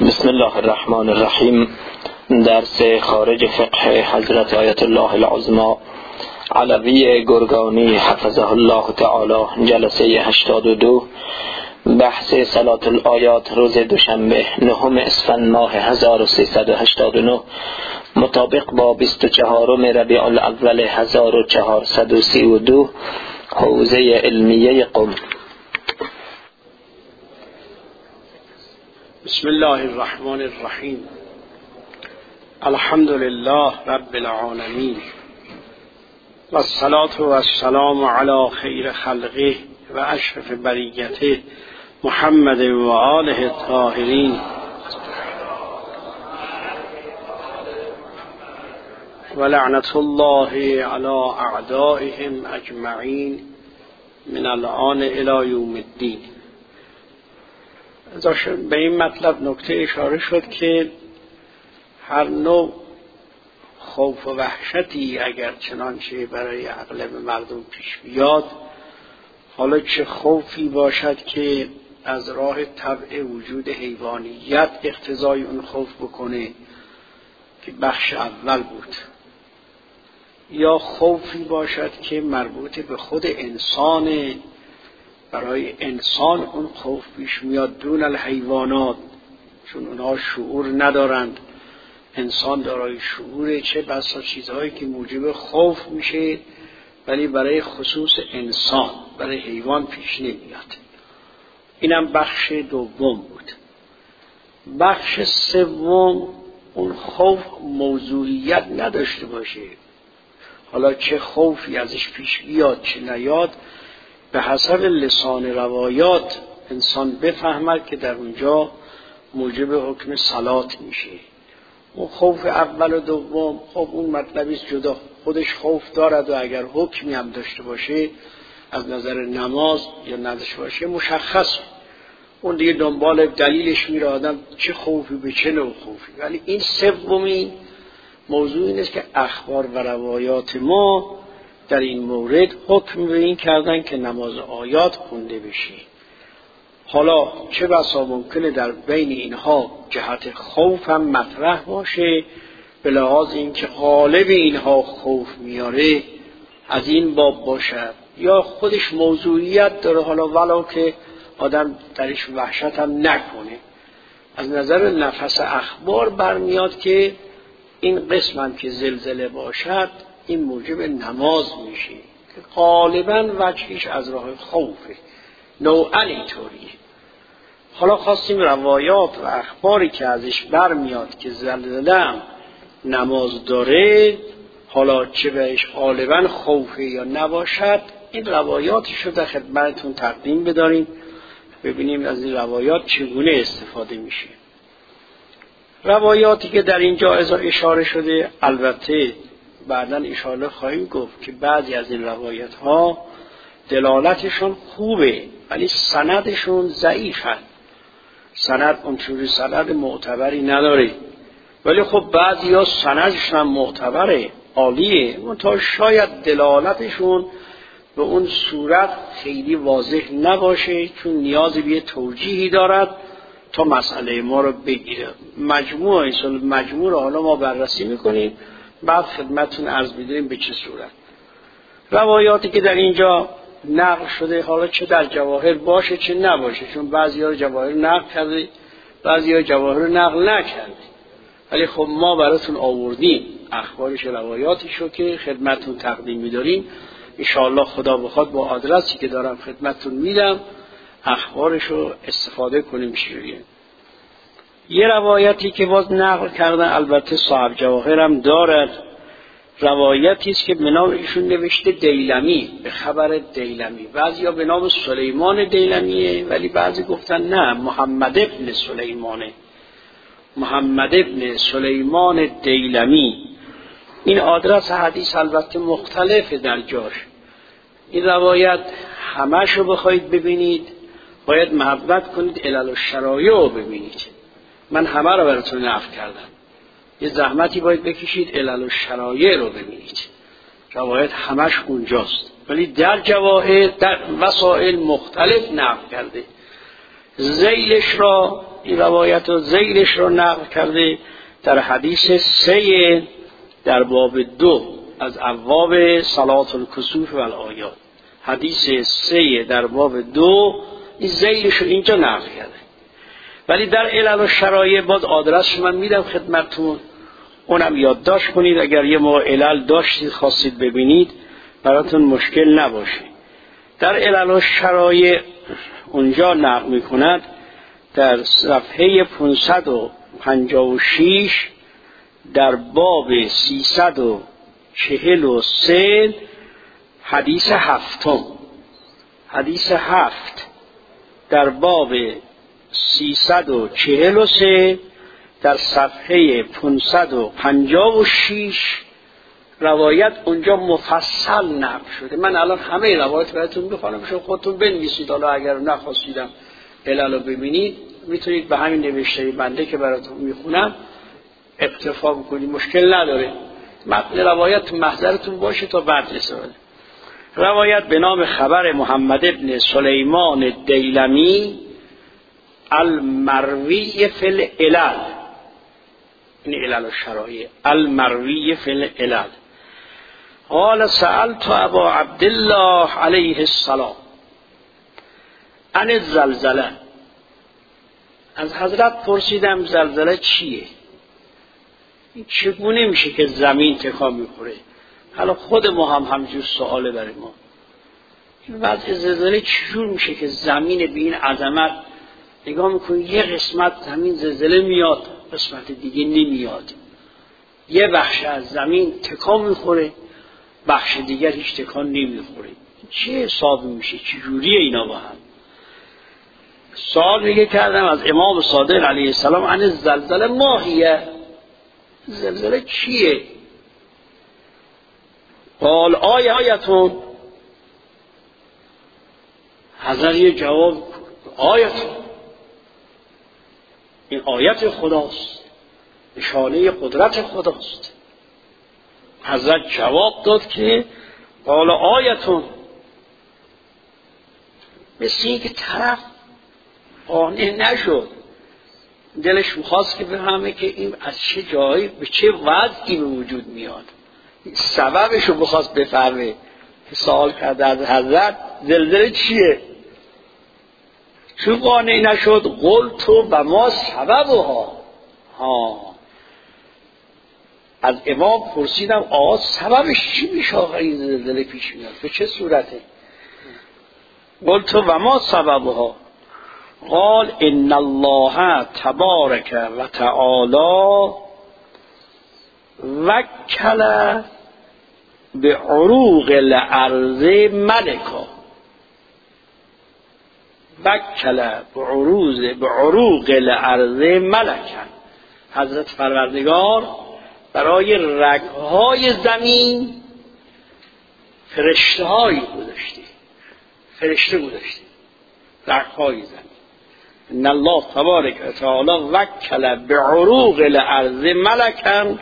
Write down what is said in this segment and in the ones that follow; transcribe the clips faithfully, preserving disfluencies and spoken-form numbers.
بسم الله الرحمن الرحیم. درس خارج فقه حضرت آیت الله العظمی علوی گرگانی حفظه الله تعالی، جلسه هشتاد و دو، بحث صلاة الآیات، روز دوشنبه نهم اسفند ماه هزار و سیصد و هشتاد و نه مطابق با بیست و چهارم ربیع الاول هزار و چهارصد و سی و دو، حوزه علمیه قم. بسم الله الرحمن الرحیم. الحمد لله رب العالمین و الصلاة و السلام علی خیر خلقه و اشرف بریته محمد و آله الطاهرین و لعنت الله علی اعدائهم اجمعین من الآن الی یوم الدین. به این مطلب نکته اشاره شد که هر نوع خوف و وحشتی اگر چنانچه برای اغلب مردم پیش بیاد، حالا چه خوفی باشد که از راه طبع وجود حیوانیت اقتضای اون خوف بکنه که بخش اول بود، یا خوفی باشد که مربوط به خود انسانه، برای انسان اون خوف پیش میاد دون الحیوانات، چون اونها شعور ندارند. انسان دارای شعوره، چه بسا چیزهایی که موجب خوف میشه ولی برای خصوص انسان، برای حیوان پیش نمیاد. اینم بخش دوم بود. بخش سوم اون خوف موضوعیت نداشته باشه، حالا چه خوفی ازش پیش بیاد چه نیاد، به حسب لسان روایات انسان بفهمد که در اونجا موجب حکم صلات میشه. اون خوف اول و دوم خب اون مطلبی جدا، خودش خوف دارد و اگر حکمی هم داشته باشه از نظر نماز یا نداشته باشه مشخص، اون دیگه دنبال دلیلش میره آدم چه خوفی به چه نوع خوفی. ولی این سومی موضوع این است که اخبار و روایات ما در این مورد حکم به این کردن که نماز آیات خونده بشه. حالا چه بسا ممکنه در بین اینها جهت خوف هم مطرح باشه، به لحاظ اینکه غالب اینها خوف میاره از این باب باشد، یا خودش موضوعیت داره، حالا ولو که آدم درش وحشت هم نکنه. از نظر نفس اخبار برمیاد که این قسم هم که زلزله باشد این موجب نماز میشه که غالباً وجهش از راه خوفه، نوعاً اینطوریه. حالا خواستیم روایات و اخباری که ازش برمیاد که زلزله نماز داره، حالا چه بهش غالباً خوفه یا نباشد، این روایاتش رو در خدمتتون تقدیم بداریم، ببینیم از این روایات چگونه استفاده میشه. روایاتی که در اینجا اشاره شده البته بعداً اشاره خواهیم گفت که بعضی از این روایت ها دلالتشون خوبه ولی سندشون ضعیفه، سند اونجوری سند معتبری نداره. ولی خب بعضی ها سندشون هم معتبره، عالیه، منتها شاید دلالتشون به اون صورت خیلی واضح نباشه، چون نیاز به توجیهی دارد تا مسئله ما رو بگیره. مجموع اصل مجموع رو حالا ما بررسی میکنیم، بعد خدمتتون عرض می‌داریم به چه صورت. روایاتی که در اینجا نقل شده، حالا چه در جواهر باشه چه نباشه، چون بعضی‌ها رو جواهر نقل کرده بعضی‌ها جواهر رو نقل نکرده، ولی خب ما براتون آوردیم اخبارش، روایاتش رو که خدمتتون تقدیم می‌داریم. ان شاءالله خدا بخواد با آدرسی که دارم خدمتتون میدم اخبارش رو استفاده کنیم. شیریه یه روایتی که باز نقل کردن، البته صاحب جواهر هم دارد، روایتی است که به نام ایشون نوشته دیلمی، به خبر دیلمی. بعضیا به نام سلیمان دیلمیه ولی بعضی گفتن نه، محمد ابن سلیمانه، محمد ابن سلیمان دیلمی. این آدرس حدیث البته مختلفه در جاش. این روایت همش رو بخواید ببینید باید محبت کنید علل و شرایع رو ببینید. من همه رو براتون نقل کردم، یه زحمتی باید بکشید علل و شرایع رو ببینید. روایت همش اونجاست ولی در جواهر در وسائل مختلف نقل کرده. ذیلش را این روایت و ذیلش رو نقل کرده در حدیث سه در باب دو از ابواب صلات الکسوف و الآیات. حدیث سه در باب دو این ذیلش رو اینجا نقل کرده. ولی در علل و شرایع باز آدرس من میدم خدمتتون، اونم یادداشت کنید اگر یه موقع علل داشتید خواستید ببینید براتون مشکل نباشه. در علل و شرایع اونجا نقل میکند در صفحه پانصد و پنجاه و شش در باب سیصد و چهل و سه حدیث هفتم، حدیث هفت در باب سیصد و چهل و سه در صفحه پانصد و پنجاه و شش روایت اونجا مفصل نقل شده. من الان همه روایت براتون میخوانم، شما خودتون بنویسید، حالا اگر نخواستیدم علل رو ببینید میتونید به همین نوشته بنده که براتون میخونم اکتفا بکنید، مشکل نداره. متن روایت محضرتون باشه تا بعد رساله. روایت به نام خبر محمد ابن سلیمان دیلمی المروی فی العلل، این علل و شرایع، المروی فی العلل. قال سألت ابا عبدالله علیه السلام عن الزلزله، از حضرت پرسیدم زلزله چیه؟ این چگونه میشه که زمین تکان میخوره؟ حالا خود ما هم همجور سواله برای ما، این وضع زلزله چجور میشه که زمین به این عظمت نگاه میکنی یه قسمت زمین زلزله میاد قسمت دیگه نمیاد، یه بخش از زمین تکان میخوره بخش دیگر هیچ تکان نمیخوره، چه حسابی میشه؟ چجوریه اینا با هم؟ سوال میگه کردم از امام صادق علیه السلام عن الزلزله ماهیه، زلزله چیه؟ قال آیه آیتون، حضرت یه جواب آیتون، این آیت خداست، نشانه قدرت خداست. حضرت جواب داد که قال آیتون، مثل این که طرف قانع نشد، دلش میخواست که بفهمه که این از چه جایی به چه وضعی به وجود میاد، سببش رو بخواست بفهمه. سوال کرده از حضرت زلزله چیه؟ چون قانع نشد قلت و ما سببها، ها از امام پرسیدم آقا سببش چی میشه آقا این زلزله پیش میاد، به چه صورته؟ قلت و ما سببها قال ان الله تبارک و تعالی وکل به عروق الارض ملکا، وکل به عروض به عروق الارض ملکا، حضرت پروردگار برای رگهای زمین فرشته هایی گذاشته، فرشته گذاشته رگهای زمین. ان الله تبارک و تعالی وکل به عروق الارض ملکا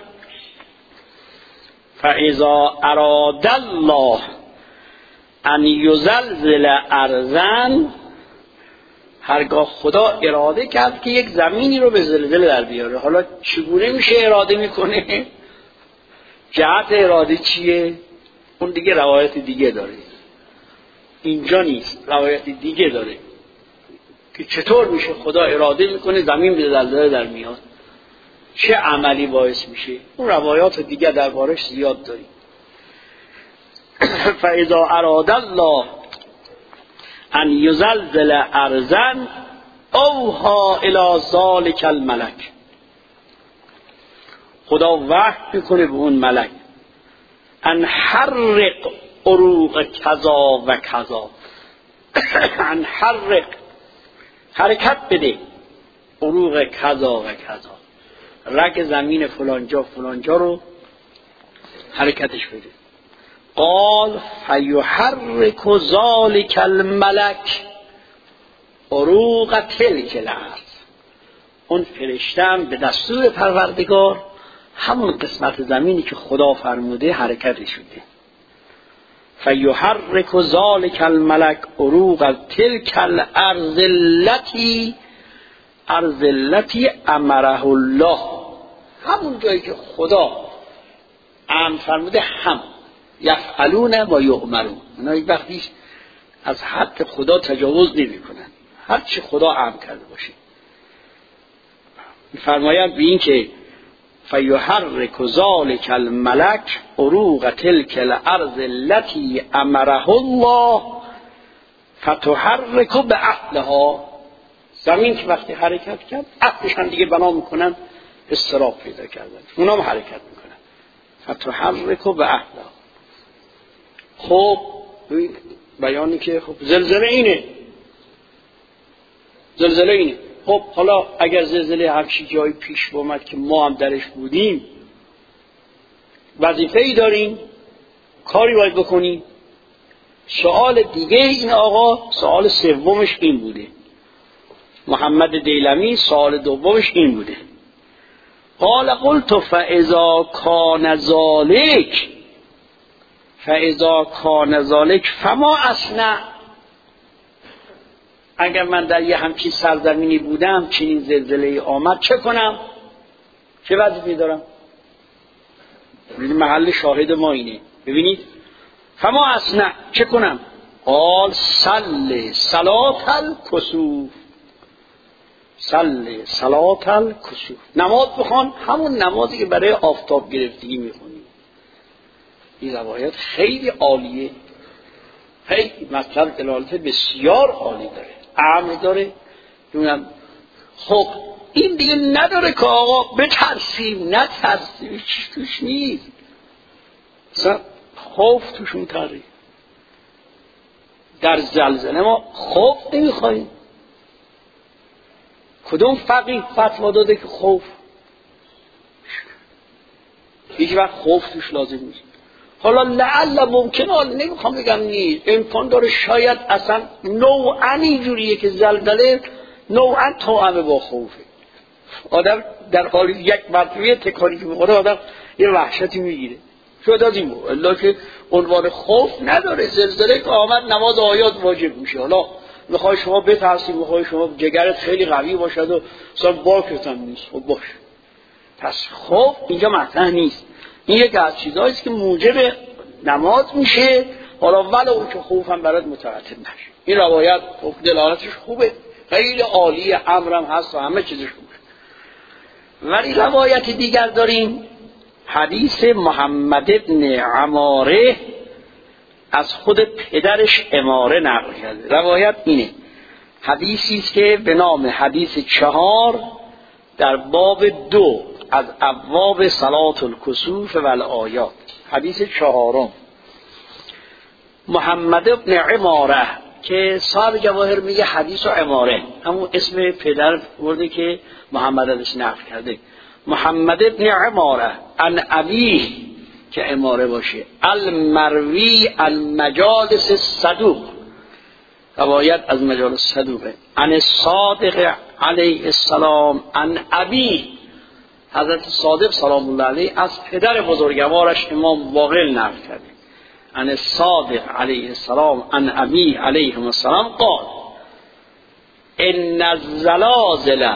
فاذا اراد الله ان یزلزل ارضا، هرگاه خدا اراده کرد که یک زمینی رو به زلزله در بیاره. حالا چگونه میشه اراده میکنه؟ جهت اراده چیه؟ اون دیگه روایت دیگه داره، اینجا نیست، روایت دیگه داره که چطور میشه خدا اراده میکنه زمین به زلزله در میاد، چه عملی باعث میشه. اون روایات دیگه دربارش زیاد داریم. فاذا اراد الله ان یزلزل ارضا اوحی الی ذلک الملک، خدا وحی میکنه به اون ملک ان حرق عروق کذا و کذا، ان حرق حرکت بده عروق کذا و کذا، رگ زمین فلانجا فلانجا رو حرکتش بده. قال فیحرک ذلک الملک عروق تلک الارض، اون فرشته هم به دستور پروردگار همون قسمت زمینی که خدا فرموده حرکتش بده. فیحرک ذلک الملک عروق تلک الارض التي الارض التي امره الله، همون جایی که خدا امر فرموده هم یفعلون و یؤمرون. اونا یک وقتی از حد خدا تجاوز نمی کنن، هر چی خدا امر کرده باشه. می‌فرمایند به این که فیحرک ذلک الملک عروق تلک الارض التي امره الله فتحرک باهلها. زمین که وقتی حرکت کرد عقلش هم دیگه بنا میکنن استراق پیدا کردن، اونا هم حرکت میکنن. فتحرک باهلها. خب بیانی که خب زلزله اینه، زلزله اینه. خب حالا اگر زلزله همچی جایی پیش اومد که ما هم درش بودیم، وظیفه‌ای داریم، کاری باید بکنیم. سوال دیگه این آقا، سوال سومش این بوده، محمد دیلمی سوال دومش این بوده، قال قلت فاذا کان ذلک فاذا کان ذلک فما اصنع. اگر من در یه همچین سرزمینی بودم، چنین زلزله آمد، چه کنم؟ چه وظیفه‌ای دارم؟ محل شاهد ما اینه. ببینید فما اصنع، چه کنم؟ قال صل صلاة الکسوف، صل صلاة الکسوف، نماز بخوان، همون نمازی که برای آفتاب گرفتگی میخونی. این روایت خیلی عالیه، خیلی مطلب دلالت بسیار عالی داره، امر داره. دونم خب این دیگه نداره که آقا بترسیم نترسیم، چیز توش نیست، اصلا خوف توشون تاری. در زلزله ما خوف نمیخوایم. کدوم فقیه فتوا داده که خوف؟ هیچ وقت خوف توش لازم نیست. حالا لعل ممکنه، حالا نمیخوام بگم نیست، امکان داره شاید اصلا نوعا اینجوریه که زلزله نوعا توأم با خوفه. آدم در حال یک مرتبه تکانی که میخوره آدم یه وحشتی میگیره. شاید از این بود الا که عنوان خوف نداره. زلزله که آمد نماز آیات واجب میشه. حالا میخوای شما بترسی، میخوای شما جگرت خیلی قوی باشد و اصلا باکت هم نیست، خب باش. پس خوف اینجا مطرح نیست. این یک از چیزهایی است که موجب نماز میشه، حالا ولو که خوف هم برات مترتب نشه. این روایت دلالتش خوبه، خیلی عالیه، امرم هست و همه چیزش خوبه. ولی روایت دیگر داریم، حدیث محمد ابن عماره از خود پدرش عماره نقل کرده. روایت اینه، حدیثی است که به نام حدیث چهار در باب دو از ابواب صلاة الکسوف و الآیات، حدیث چهارم. محمد ابن عماره که صاحب جواهر میگه حدیث و عماره همون اسم پدر برده که محمد ازش نقل کرده. محمد ابن عماره عن ابیه که عماره باشه، المروی المجالس الصدوق، روایت از مجالس صدوقه، عن الصادق علیه السلام عن ابیه، حضرت صادق سلام الله علیه از پدر بزرگوارش امام واقل نقل کرده. عن الصادق علیه السلام عن ابیه علیه السلام قال ان الزلازل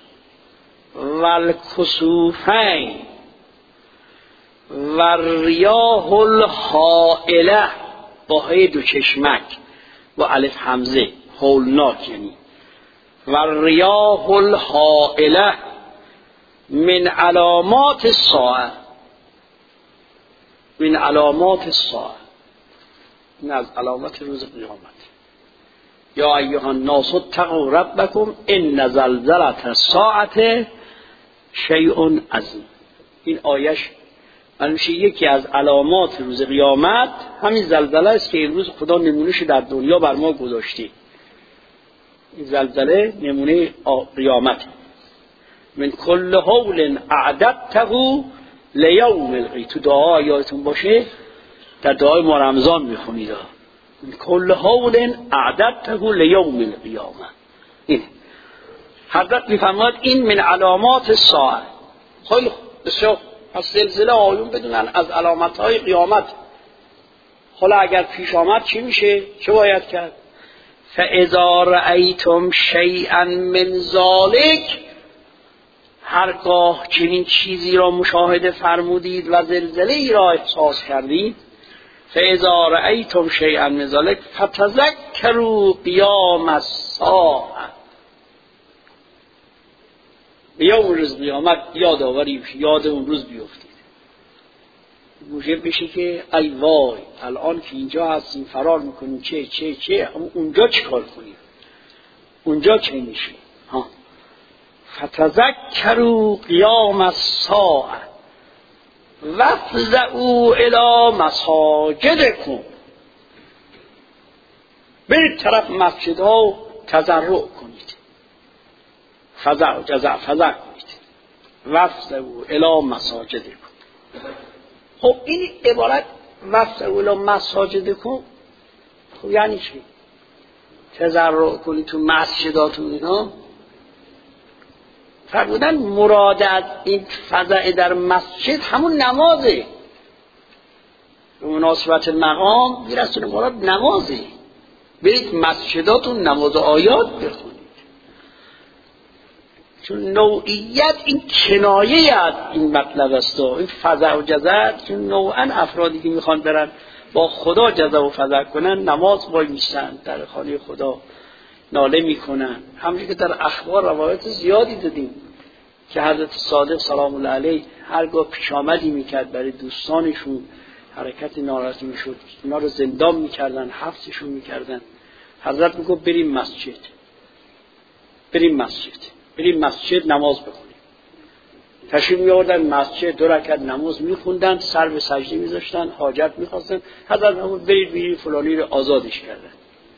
والکسوفین والریاح الحائله، با های دو چشمک و الف همزه، هولناک یعنی، والریاح الحائله من علامات الساعه، من علامات الساعه، این از علامات روز قیامت. یا ایها الناس اتقوا ربکم ان زلزله الساعه شیء عظیم. این آیش منوشه یکی از علامات روز قیامت همین زلزله است که امروز خدا نمونهش در دنیا بر ما گذاشته. این زلزله نمونه قیامت. من کل هول اعددته لیوم القیامه، تو دعا یادتون باشه در دعای ما رمضان میخونید، من کل هول اعددته لیوم القیامه. این حضرت میفرماید این من علامات الساعه. خیلی بسیار پس زلزله آیون بدونن از علامتهای قیامت. حالا اگر پیش آمد چی میشه؟ چه باید کرد؟ فاذا رأیتم شیئا من ذلک، هرگاه چنین چیزی را مشاهده فرمودید و زلزله ای را احساس کردید، فاذا رأیتم شیئا من ذلک فتذکروا قیام الساعه، بیا اون روز قیامت یادآوری یاد اون روز بیفتید. موجب بشه که ای وای الان که اینجا هستیم فرار میکنیم چه چه چه اونجا چه کار کنیم، اونجا چه میشه. ها فتذکروا قیام الساعه وافزعوا الی مساجدکم، برید طرف مسجدها و تضرع کنید، فزع جزع فزع کنید، وافزعوا الی مساجدکم. خب این عبارت وافزعوا الی مساجدکم خب یعنی چی؟ تضرع کنید تو مسجداتون اینا؟ فرمودن مراد از این فزع در مسجد همون نمازه، به مناسبت مقام میرسونه مراد نمازه، برید مسجداتون نماز و آیات بخونید. چون نوعیت این کنایه از این مطلب است، این فزع و جزع، چون نوعا افرادی که میخوان برن با خدا جزع و فزع کنن نماز وای میشن در خانه خدا ناله میکنن. همونجوری که در اخبار روایت زیادی دادیم که حضرت صادق سلام الله علیه هرگاه پیش آمدی میکرد برای دوستانشون حرکت ناراحتی میشد، اونا رو زندان میکردن، حبسشون میکردن، حضرت میگفت بریم مسجد، بریم مسجد، بریم مسجد نماز بخونیم. تشریف میآوردن مسجد، دو رکعت نماز میخوندن، سر به سجده میذاشتن، حاجت میخواستن، حضرت میگفت برید برید فلانی رو آزادش کردن.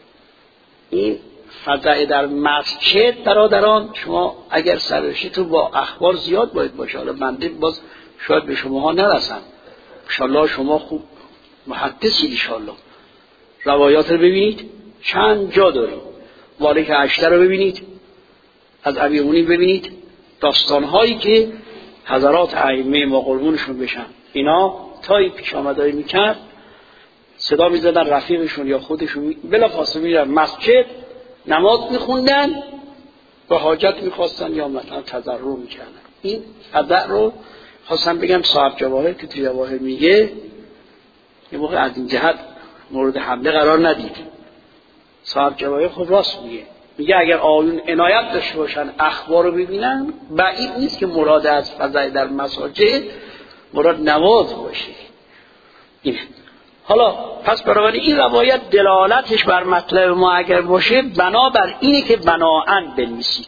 این فزع در مسجد برادران، شما اگر سرشتون با اخبار زیاد باید باشه، حالا بنده باز شاید به شماها نرسم، انشالله شما خوب محدثی انشالله، روایات رو ببینید چند جا داریم، مالک اشتر رو ببینید، از ابیمونی ببینید، داستانهایی که حضرات ائمه ما قربونشون بشن اینا تا این پیش آمدایی میکرد صدا میزدن رفیقشون یا خودشون بلا فاصله میرن مسجد نماز میخوندن و حاجت میخواستن یا مثلا تضرع میکردن. این فزع رو خواستم بگم صاحب جواهر که توی جواهر میگه یه موقع از این جهت مورد حمله قرار ندید. صاحب جواهر خود راست میگه، میگه اگر آیون عنایت داشته باشن اخبار رو ببینن بعید نیست که مراد از فزع در مساجد مراد نماز باشه. اینه. حالا پس برابر این روایت دلالتش بر مطلب ما اگر باشه بنابر اینه که بناءن بنویسید،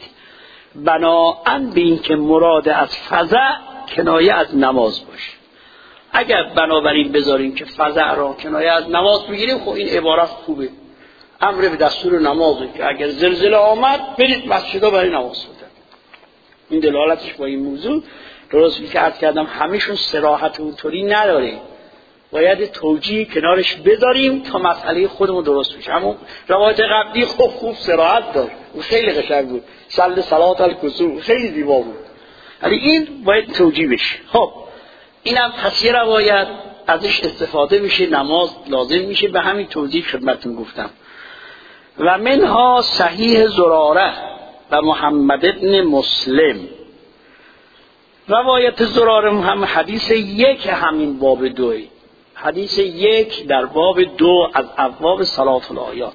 بناءن به این که مراد از فزع کنایه از نماز باشه. اگر بنابراین بذاریم که فزع را کنایه از نماز بگیریم خب این عبارت خوبه، امر به دستور نمازه که اگر زلزله آمد برید مسجدها برای نماز خوندن. این دلالتش با این موضوع درست که عرض کردم همشون صراحت اونطوری نداره، باید توجیه کنارش بذاریم تا مسئله خودمون درست بشه. همون روایت قبلی خوب خوب صراحت داشت، خیلی قشنگ بود، صل صلات الکسوف خیلی زیبا بود، ولی این باید توجیه بشه. خب اینم پس یه روایت ازش استفاده میشه، نماز لازم میشه، به همین توضیح خدمتتون گفتم. و منها صحیح زراره و محمد ابن مسلم، روایت زراره هم حدیث یک همین باب دوی، حدیث یک در باب دو از ابواب صلات الآیات.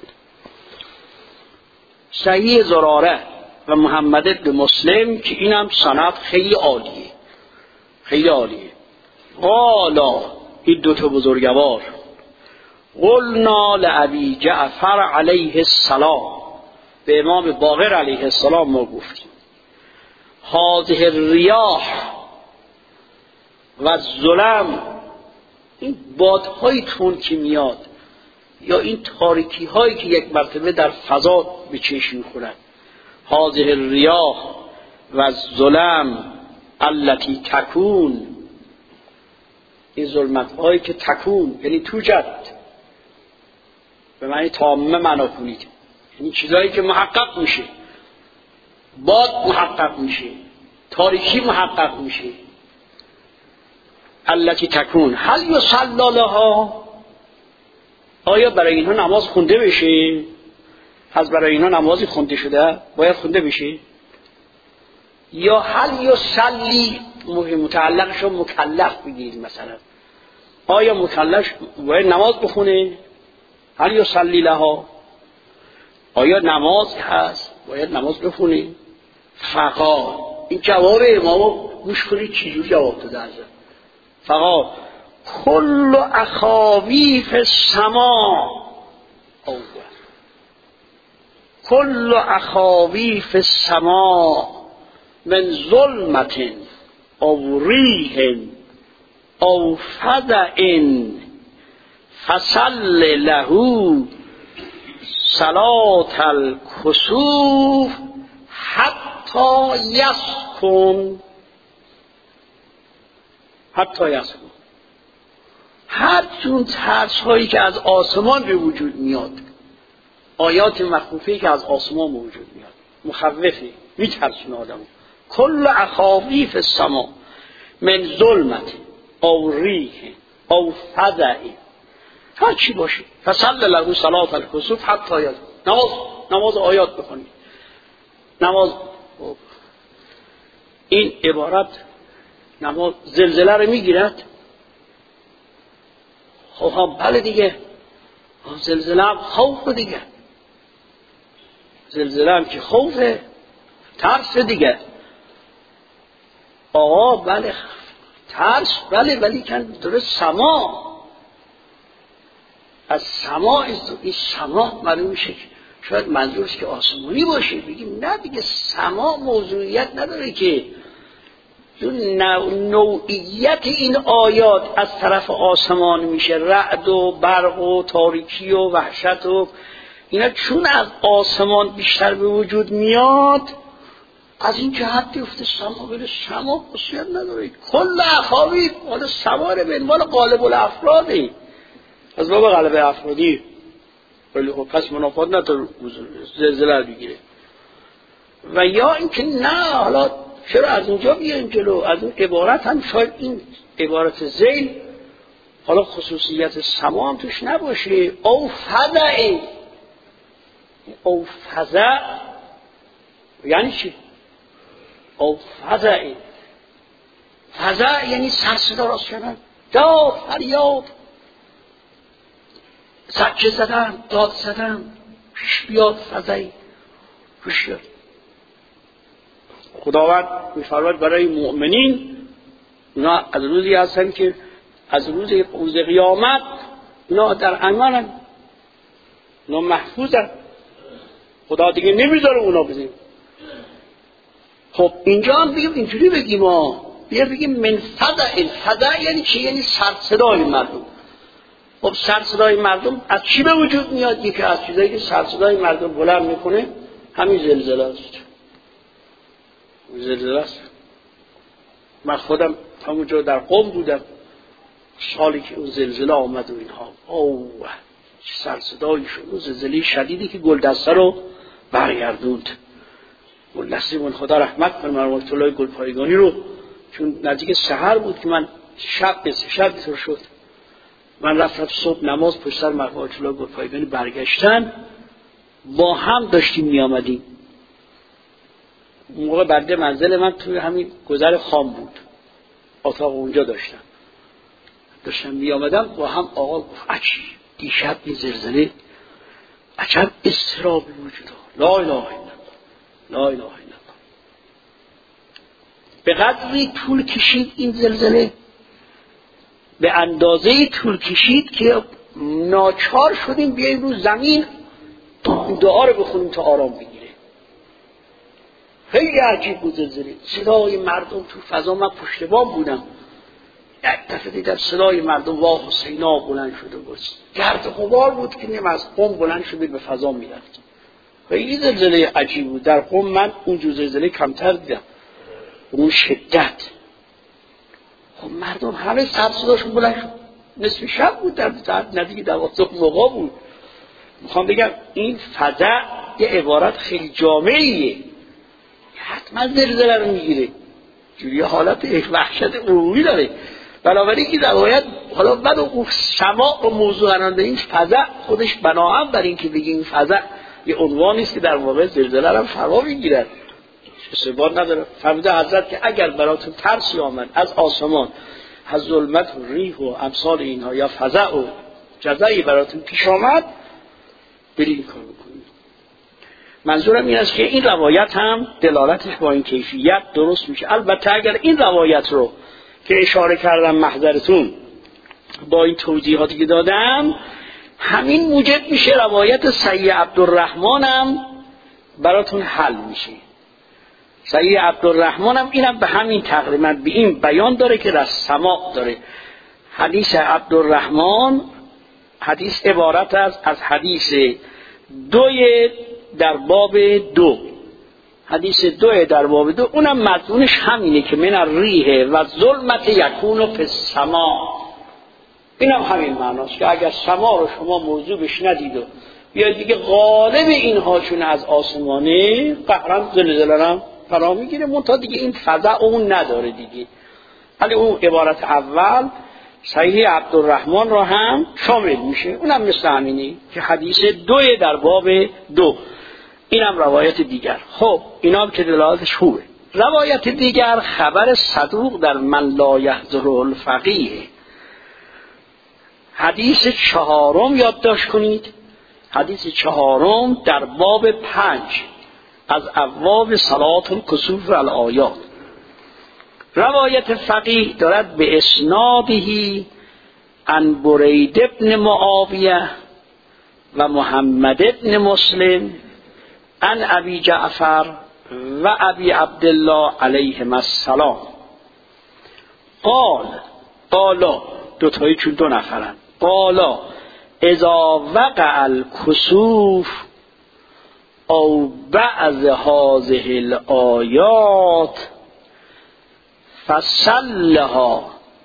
صحیح زراره و محمد ابن مسلم که اینم سند خیلی عالیه، خیلی عالیه. قالا این دو تا بزرگوار، قلنا لابی جعفر علیه السلام، به امام باقر علیه السلام ما گفتیم، هذه الریاح و الظلم، این بادهای تون که میاد یا این تاریکی هایی که یک مرتبه در فضا به چشم میخورن، هذه الریاح و الظلم التي تکون، این ظلمت هایی که تکون یعنی توجد، به معنی تامه معنا کنید، یعنی چیزایی که محقق میشه، باد محقق میشه، تاریکی محقق میشه. التي تکون هل یصلی لها، آیا برای اینها نماز خونده بشه؟ از برای اینا نمازی خونده شده باید خونده بشه؟ یا هل یصلی متعلقش رو مکلف بگیرید، مثلا آیا مکلف باید نماز بخونه؟ هل یصلی لها، آیا نماز هست باید نماز بخونه؟ فقال، این جواب امامو گوش کنید چجوری جواب داده ازش. فقال کل اخاویف السما، کل اخاویف السما من ظلمت او ریح او فزع فصل له صلاة الکسوف حتی یسکن، حتی یسکن. هر چون ترس هایی که از آسمان به وجود میاد، آیات مخوفی که از آسمان به وجود میاد، مخوفه، میترسونه آدمو. کل اخاویف السما من ظلمت او ریح او فزع، هر چی باشه، فصل له صلاة الکسوف حتی یسکن. نماز نماز آیات بخونید. نماز این عبارت نماز زلزله رو میگیرد؟ خب بله دیگه، زلزله هم خوف دیگه، زلزله هم که خوفه، ترس دیگه. آقا بله ترس بله، ولی کن درست سما، از سما این سما معلوم میشه شاید منظورش که آسمانی باشه، بگیم نه دیگه سما موضوعیت نداره که، نوعیت این آیات از طرف آسمان میشه، رعد و برق و تاریکی و وحشت و اینا چون از آسمان بیشتر به وجود میاد، از این جهت افته سما بره، سما خصوصیت نداره. کل اخاوی حالا سواره به عنوان قالب الافرادی، از باب قالب افرادی، ولی خب پس منافات نداره زلزله بگیره. و یا اینکه نه، حالا چرا از اینجا بیایم جلو، از اون عبارت هم شاید این عبارت ذیل حالا خصوصیت سما هم توش نباشه. او فزع، او فزع یعنی چی؟ او فزع، فزع یعنی سرصدا راست شدن، داد فریاد، سکه زدن، داد زدن، پیش بیاد فزعی پیش بیاد. خداوند می‌فرماید برای مؤمنین اونا از روزی هستن که از روز روز قیامت اونا در امانن، اونا محفوظن، خدا دیگه نمیذاره اونا بزنیم. خب اینجا هم بگیم اینجوری بگیم ها، بیا بگیم من فزع. فزع یعنی چی؟ یعنی سرصدای مردم. خب سرصدای مردم از چی به وجود میاد؟ یکی از چیزایی که سرصدای مردم بلند میکنه همین زلزله است. زلزله است. من خودم همونجا در قم بودم سالی که اون زلزله آمد و اینها، اوه چه سرصدایی شد. اون زلزله شدیدی که گلدسته رو برگردوند. گلدسته من خدا رحمت کنه مرحوم الله گلپایگانی رو، چون نزدیک سحر بود که من شب به شب بسر شد، من رفتم صبح نماز پشت سر مرحوم الله گلپایگانی برگشتن، با هم داشتیم می آمدیم. موقع برده منزل من توی همین گذر خام بود، اتاق اونجا داشتم داشتم می آمدم با هم. آقا گفت عجیب دیشب این زلزله عجب اضطرابی وجود لا اله الا الله، لا اله الا الله. به قدری طول کشید این زلزله، به اندازه طول کشید که ناچار شدیم بیاییم رو زمین دعا رو بخونیم تا آرام بگیره. خیلی عجیب بود زلزله. صدای مردم تو فضا، من پشت بام بودم، یک دفعه دیدم صدای مردم واه حسینا بلند شده بود، گرد غبار بود که نیم از قم بلند شده به فضا میرفت. خیلی زلزله عجیب بود. در قم من اونجور زلزله کمتر دیدم اون شدت. خب مردم همه سر صداشون بلند شد، نصف شب بود، در نزدیک دوازده موقع بود. میخوام بگم این فزع یه عبارت خیلی جامعیه، حتما زلزله رو میگیره، جوری حالت وحشت عمومی داره. بنابراین این روایت حالا بعد اون سما و موضوع قرار دادیم، فزع خودش بناهم بر این که بگیم فزع یه عنوانی است که در واقع زلزله هم فرا میگیرد، ثبات نداره. فرموده حضرت که اگر براتون ترسی آمد از آسمان، از ظلمت و ریح و امثال اینها، یا فزع و جزعی براتون پیش آمد، برید این کار بکنید. منظورم این است که این روایت هم دلالتش با این کیفیت درست میشه. البته اگر این روایت رو که اشاره کردم محضرتون با این توضیحاتی که دادم، همین موجب میشه روایت صحیح عبدالرحمن هم براتون حل میشه. صحیح عبدالرحمن هم اینم به همین تقریبا به این بیان داره که در سماع داره. حدیث عبدالرحمن حدیث عبارت است از حدیث دوی در باب دو، حدیث دوی در باب دو، اونم مضمونش همینه که من الریح و ظلمت یکون فی السماء. اینم همین معناست که اگر سما رو شما موضوع بش ندید و یا دیگه غالب اینها چون از آسمانه قهرن زلزله هم فرا میگیره، منتها دیگه این فضا اون نداره دیگه. ولی اون عبارت اول صحیح عبدالرحمن را هم شامل میشه، اونم مثل همینه که حدیث دوی در باب دو، اینم روایت دیگر. خب اینا هم که دلالتش خوبه. روایت دیگر خبر صدوق در من لا یحضره الفقیه، حدیث چهارم یادداشت کنید. حدیث چهارم در باب پنج از ابواب صلات الکسوف الآیات. روایت فقیه دارد به اسنادهی عن برید ابن معاویه و محمد ابن مسلم عن ابی جعفر و ابی عبدالله علیهم السلام قال قالا، دوتایی چون دو نفرن، قالا اذا وقع الکسوف او بعض هذه الآیات فصلها،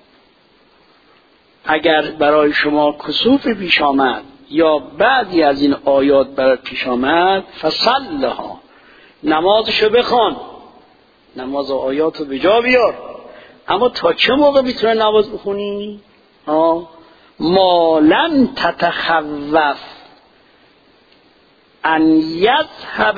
اگر برای کسوف کسوف پیش آمد یا بعضی از این آیات برای پیش آمد، فصلها، نمازشو بخوان، نماز و آیاتو به جا بیار. اما تا چه موقع میتونه نماز بخونی؟ ما لم تتخوف ان یذهب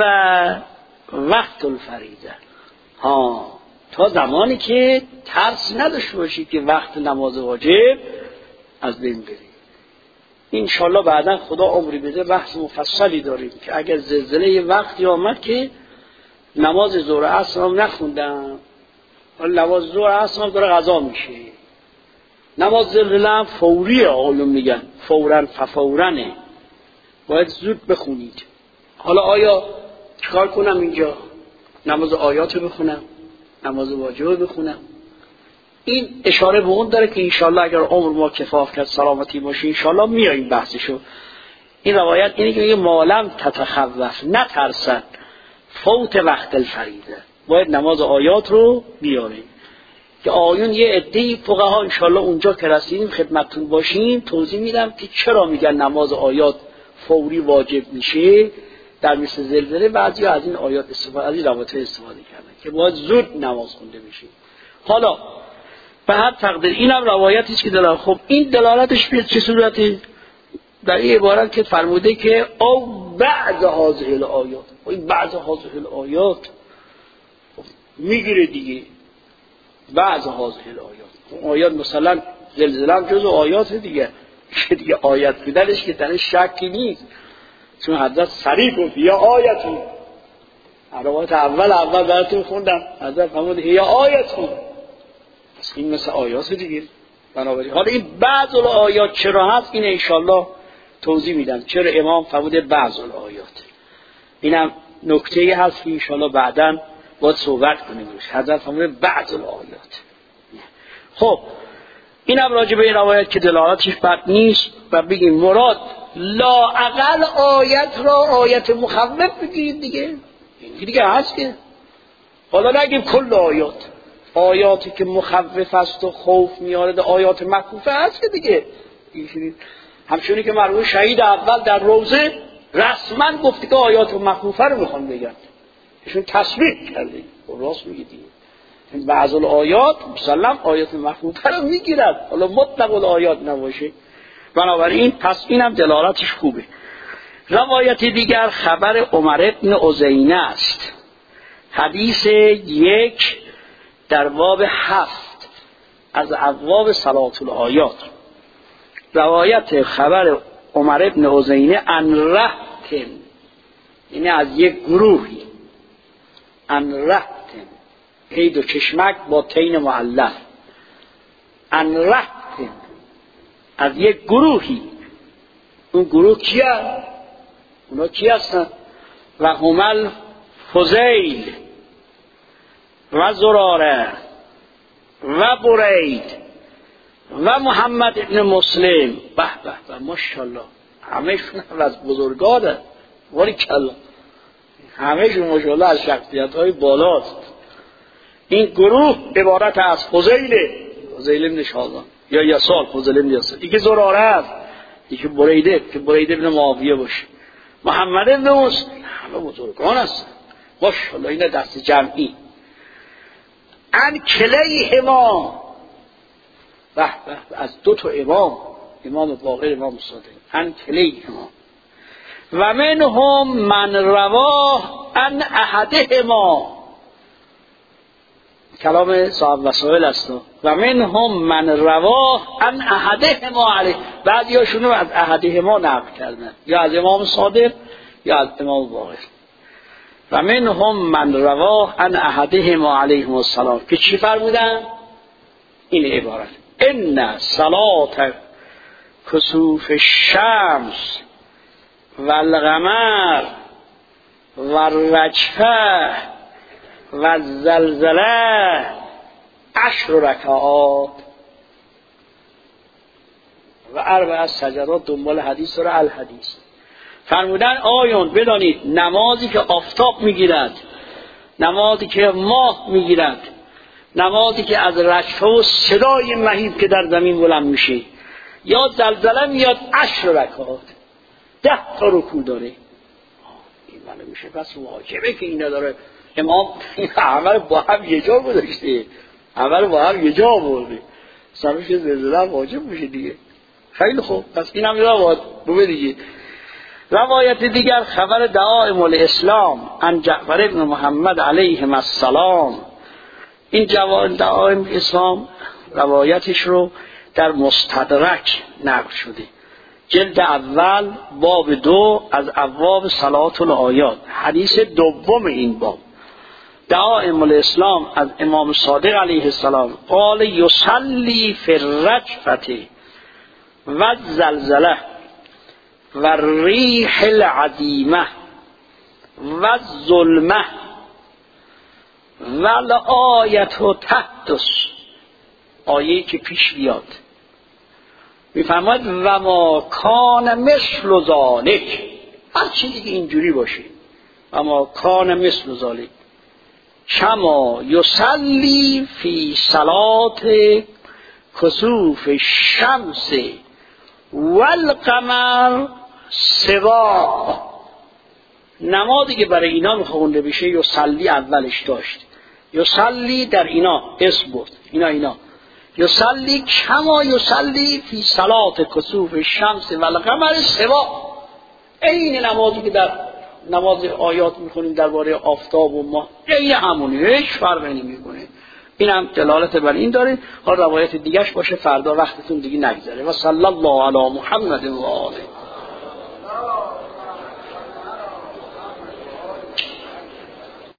وقت الفریضه، ها تا زمانی که ترس نداشته باشی که وقت نماز واجب از بین بره. انشالله بعدا خدا عمری بده بحث مفصلی داریم که اگر زلزله یه وقتی آمد که نماز ظهر عصر هم نخوندم، ولی نماز ظهر عصر هم داره قضا میشه. نماز زلزله هم فوریه، آقایون میگن فوراً ففورانه، باید زود بخونید. حالا آیا چیکار کنم اینجا؟ نماز آیات بخونم، نماز واجب بخونم؟ این اشاره به اون داره که انشالله اگر عمر ما کفاف کرد سلامتی باشه انشالله میاییم بحثشو. این روایت اینه که میگه مالم تتخوف، نترسن فوت وقت الفریضه، باید نماز آیات رو بیاریم. که آیون یه عده‌ای فقها انشالله اونجا که رسیدیم خدمتتون باشیم توضیح میدم که چرا میگن نماز آیات فوری واجب میشه در مثل زلزله. بعضی از این آیات استفاده، از این روایت استفاده کردن که باید زود نماز خونده بشه. حالا به هر تقدیر اینم روایتی است که دلالت، خب این دلالتش به چه صورتی؟ در این عبارت که فرموده که او بعض هذه الآیات، این بعض هذه الآیات میگیره دیگه، بعض هذه الآیات، آیات مثلا زلزله هم جزو آیات دیگه، که دیگه آیت بودنش که در شکی نیست، چون حضرت صریح گفت یا آیتون، روایت اول اول براتون خوندم، حضرت فرمود یا آیتون، پس این مثل آیات دیگه. بنابراین حالا این بعض الآیات چرا هست این انشالله توضیح میدم چرا امام فرموده بعض الآیات. اینم نکته‌ای هست که انشالله بعداً باید صحبت کنیم روش. حضرت فرموده بعض الآیات. خب اینم راجع به این روایت که دلالتش بد نیست و بگیم مراد لااقل آیت را آیت مخوف بگیرید دیگه، این دیگه هست که حالا نگیم کل آیات، آیاتی که مخوف است و خوف میاره آیات مخوفه هست که دیگه. همچنین که مرحوم شهید اول در روزه رسما گفت که آیات مخوفه رو میخوان بگن، ایشون تصویب کرده، راست میگه دیگه. این بعض الآیات مسلم آیات مخوفه رو میگیرد، حالا مطلق الآیات نباشه. بنابراین پس اینم دلالتش خوبه. روایت دیگر خبر عمر بن عزینه است، حدیث یک در باب هفت از ابواب صلات الآیات. روایت خبر عمر بن عزینه ان رهتن، یعنی از یک گروهی، ان رهتن، عید و چشمک با تین معلق، ان رهتن، از یک گروهی. اون گروه کیه؟ اونا کی هستن؟ و همل فضیل و زراره و برید و محمد ابن مسلم. به به به، ماشاءالله، همهشون از بزرگانه، ولی کلا همهشون ماشاءالله از شخصیت های بالاست. این گروه عبارت از فضیل فضیل ابن شاذان یا یسار، فضیل ابن یسار، یکی زراره است، یکی بریده که برید ابن معاویه باشه، محمد ابن مسلم، همه بزرگان هستن ماشاءالله. این دست جمعی. ان کلیهما، به به، از دو تا امام، امام باقر، امام صادق، ان کلیهما. و منهم من رواه ان احدهما، کلام صاحب وسائل است. و منهم من رواه ان احدهما علیه، بعضی هاشون رو از احدهما نقل کردن، یا از امام صادق یا از امام باقر. و منهم من رواه ان احدهما علیهم السلام، که چی فرمودن؟ این عبارت: ان صلات کسوف الشمس و القمر و الرجفه و الزلزله عشر رکعات و اربع سجدات. دنبال حدیث رو الحدیث فرمودن آیون بدانید نمازی که آفتاب میگیرد، نمازی که ماه میگیرد، نمازی که از رجفه و صدای مهیب که در زمین بلند میشه یا زلزله میاد، عشر رکعات، ده تا رکوع داره. این معلوم میشه پس واجبه که اینا داره. امام همه با هم یه جا گذاشته، همه با هم یه جا برده، سرش زلزله واجب میشه دیگه. خیلی خوب، پس این هم یه بوده دیگه. روایت دیگر خبر دعائم الاسلام عن جعفر بن محمد علیهم السلام. این دعائم اسلام روایتش رو در مستدرک نقل شده، جلد اول باب دو از ابواب صلات الآیات، حدیث دوم این باب. دعائم الاسلام از امام صادق علیه السلام قال یصلی فی الرجفة و الزلزله و الریح العظیمه و الظلمه و الآیت تحدث. آیه‌ای که پیش بیاد میفرماید و ما کان مثل ذالک، هر چی دیگه اینجوری باشه، و ما کان مثل ذالک کما یصلی فی صلات کسوف الشمس والقمر سوا. نمازی که برای اینا میخونده بشه یصلی اولش داشت، یصلی در اینا اسم بود، اینا اینا یصلی کما یصلی فی صلات کسوف الشمس والقمر سوا. این نمازی که در نماز آیات میخونیم درباره آفتاب و ماه، این همونه، هیچ فرقی نمیکنه. این هم دلالت بر این داره. ها روایت دیگهش باشه فردا وقتتون دیگه نگذره. و صلی الله علی محمد و آله.